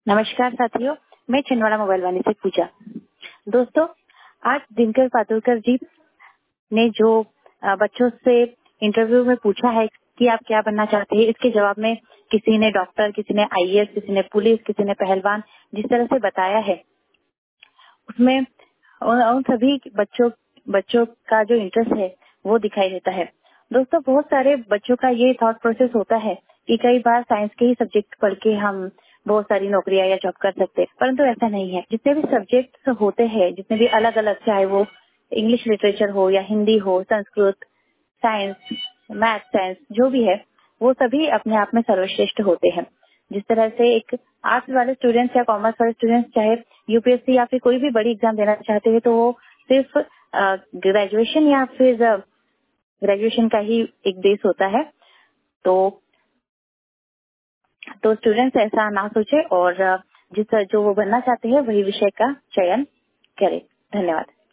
नमस्कार साथियों, मैं छिंदवाड़ा मोबाइल वाली से पूजा। दोस्तों, आज दिनकर पादुलकर जी ने जो बच्चों से इंटरव्यू में पूछा है कि आप क्या बनना चाहते हैं, इसके जवाब में किसी ने डॉक्टर, किसी ने आईएएस, किसी ने पुलिस, किसी ने पहलवान, जिस तरह से बताया है उसमें उन सभी बच्चों का जो इंटरेस्ट है वो दिखाई देता है। दोस्तों, बहुत सारे बच्चों का ये थॉट प्रोसेस होता है कि कई बार साइंस के ही सब्जेक्ट पढ़ के हम बहुत सारी नौकरियां या जॉब कर सकते हैं, परंतु ऐसा नहीं है। जितने भी सब्जेक्ट्स होते हैं, जितने भी अलग अलग, चाहे वो इंग्लिश लिटरेचर हो या हिंदी हो, संस्कृत, साइंस, मैथ, साइंस, जो भी है, वो सभी अपने आप में सर्वश्रेष्ठ होते हैं। जिस तरह से एक आर्ट्स वाले स्टूडेंट्स या कॉमर्स वाले स्टूडेंट्स चाहे यूपीएससी या फिर कोई भी बड़ी एग्जाम देना चाहते हैं, तो वो सिर्फ ग्रेजुएशन या फिर ग्रेजुएशन का ही एक बेस होता है। तो स्टूडेंट्स ऐसा ना सोचे और जो वो बनना चाहते हैं वही विषय का चयन करें। धन्यवाद।